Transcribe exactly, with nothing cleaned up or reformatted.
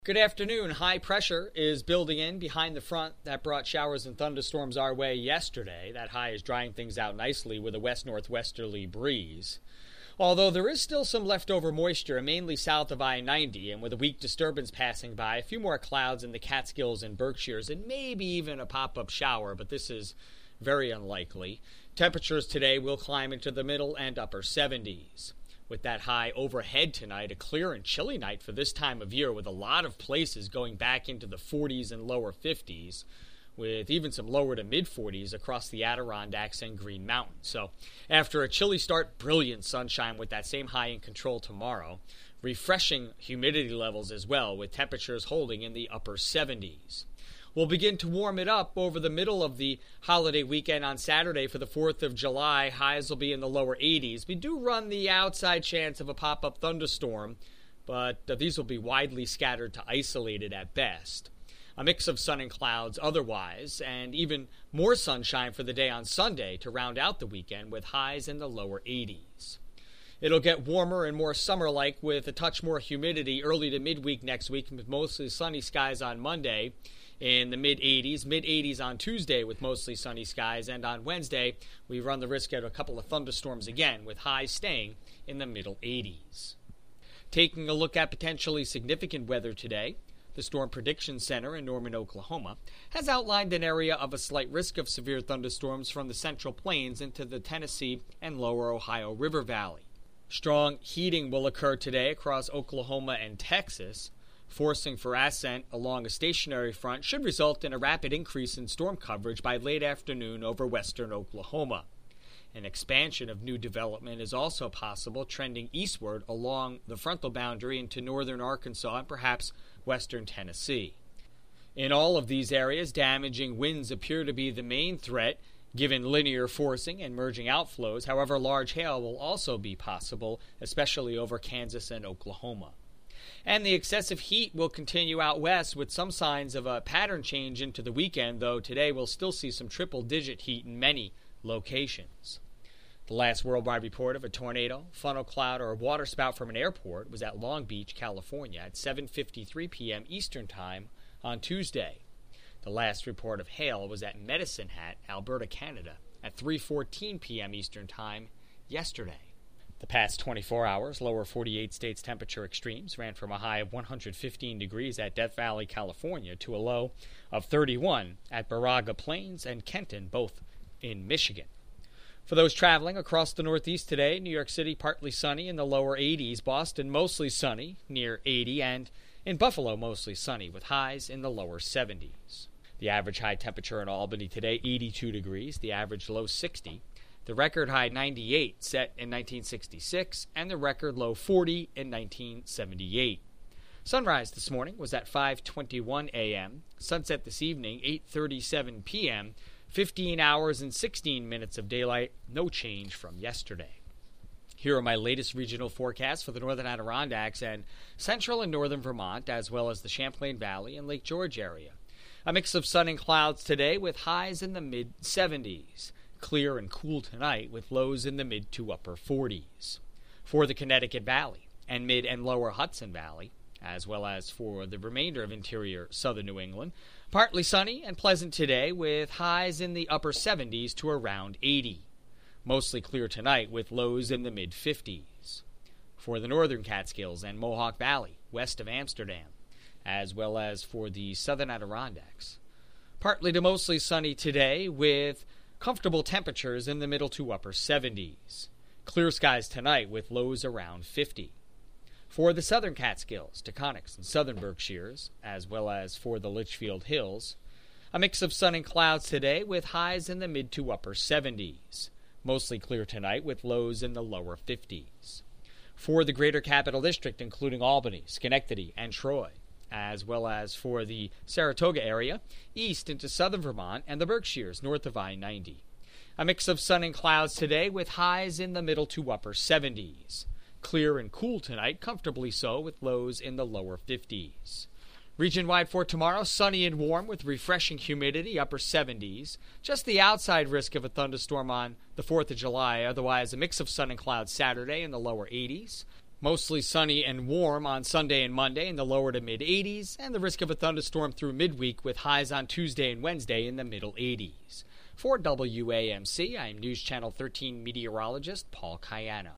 Good afternoon. High pressure is building in behind the front that brought showers and thunderstorms our way yesterday. That high is drying things out nicely with a west-northwesterly breeze. Although there is still some leftover moisture, mainly south of I ninety, and with a weak disturbance passing by, a few more clouds in the Catskills and Berkshires, and maybe even a pop-up shower, but this is very unlikely. Temperatures today will climb into the middle and upper seventies. With that high overhead tonight, a clear and chilly night for this time of year, with a lot of places going back into the forties and lower fifties, with even some lower to mid-forties across the Adirondacks and Green Mountain. So after a chilly start, brilliant sunshine with that same high in control tomorrow. Refreshing humidity levels as well, with temperatures holding in the upper seventies. We'll begin to warm it up over the middle of the holiday weekend on Saturday for the fourth of July. Highs will be in the lower eighties. We do run the outside chance of a pop-up thunderstorm, but uh, these will be widely scattered to isolated at best. A mix of sun and clouds otherwise, and even more sunshine for the day on Sunday to round out the weekend with highs in the lower eighties. It'll get warmer and more summer-like with a touch more humidity early to midweek next week, with mostly sunny skies on Monday in the mid-eighties, mid-eighties on Tuesday with mostly sunny skies, and on Wednesday we run the risk of a couple of thunderstorms again with highs staying in the middle eighties. Taking a look at potentially significant weather today, the Storm Prediction Center in Norman, Oklahoma, has outlined an area of a slight risk of severe thunderstorms from the Central Plains into the Tennessee and lower Ohio River Valley. Strong heating will occur today across Oklahoma and Texas. Forcing for ascent along a stationary front should result in a rapid increase in storm coverage by late afternoon over western Oklahoma. An expansion of new development is also possible, trending eastward along the frontal boundary into northern Arkansas and perhaps western Tennessee. In all of these areas, damaging winds appear to be the main threat, given linear forcing and merging outflows. However, large hail will also be possible, especially over Kansas and Oklahoma. And the excessive heat will continue out west with some signs of a pattern change into the weekend, though today we'll still see some triple-digit heat in many locations. The last worldwide report of a tornado, funnel cloud, or waterspout from an airport was at Long Beach, California at seven fifty-three p.m. Eastern Time on Tuesday. The last report of hail was at Medicine Hat, Alberta, Canada at three fourteen p.m. Eastern Time yesterday. The past twenty-four hours, lower forty-eight states temperature extremes ran from a high of one hundred fifteen degrees at Death Valley, California, to a low of thirty-one at Baraga Plains and Kenton, both in Michigan. For those traveling across the Northeast today, New York City partly sunny in the lower eighties, Boston mostly sunny near eighty, and in Buffalo mostly sunny with highs in the lower seventies. The average high temperature in Albany today, eighty-two degrees, the average low sixty. The record high ninety-eight set in nineteen sixty-six, and the record low forty in nineteen seventy-eight. Sunrise this morning was at five twenty-one a.m., sunset this evening eight thirty-seven p.m., fifteen hours and sixteen minutes of daylight, no change from yesterday. Here are my latest regional forecasts for the northern Adirondacks and central and northern Vermont, as well as the Champlain Valley and Lake George area. A mix of sun and clouds today with highs in the mid seventies. Clear and cool tonight with lows in the mid to upper forties. For the Connecticut Valley and mid and lower Hudson Valley, as well as for the remainder of interior southern New England, partly sunny and pleasant today with highs in the upper seventies to around eighty. Mostly clear tonight with lows in the mid fifties. For the northern Catskills and Mohawk Valley, west of Amsterdam, as well as for the southern Adirondacks, partly to mostly sunny today with comfortable temperatures in the middle to upper seventies. Clear skies tonight with lows around fifty. For the southern Catskills, Taconics, and southern Berkshires, as well as for the Litchfield Hills, a mix of sun and clouds today with highs in the mid to upper seventies. Mostly clear tonight with lows in the lower fifties. For the greater Capital District, including Albany, Schenectady, and Troy, as well as for the Saratoga area, east into southern Vermont, and the Berkshires north of I ninety. A mix of sun and clouds today with highs in the middle to upper seventies. Clear and cool tonight, comfortably so, with lows in the lower fifties. Region-wide for tomorrow, sunny and warm with refreshing humidity, upper seventies. Just the outside risk of a thunderstorm on the fourth of July, otherwise a mix of sun and clouds Saturday in the lower eighties. Mostly sunny and warm on Sunday and Monday in the lower to mid eighties, and the risk of a thunderstorm through midweek with highs on Tuesday and Wednesday in the middle eighties. For W A M C, I am News Channel thirteen meteorologist Paul Cayano.